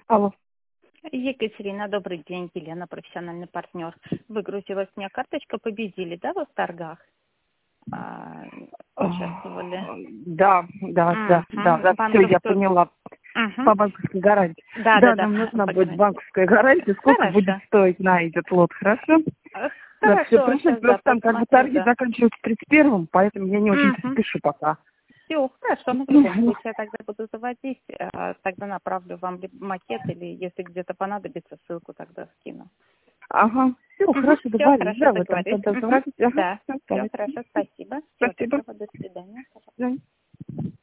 Алло. Екатерина, добрый день. Елена, профессиональный партнер. Выгрузилась у меня карточка, победили, да, вы в торгах? Участвовали. Да. Все, я поняла. Мгм. По банковской гарантии. Да. Да, нам нужна По будет гарантии. банковская гарантия. Сколько будет Хорошо. стоить на этот лот, хорошо? Да, все, Хорошо, пришлось. сейчас, да, Просто там как бы посмотрю, торги да. заканчиваются 31-м, поэтому я не очень-то Угу. спешу пока. Все, хорошо, но в любом случае я тогда буду заводить, тогда направлю вам либо макет, или если где-то понадобится, ссылку тогда скину. Ага, все, Угу. хорошо, Все, договорились. хорошо, Да, вы там договорились. тогда Угу. звоните. Ага, Да, все, давайте. хорошо, спасибо. Всего Спасибо. доброго, до свидания. Да.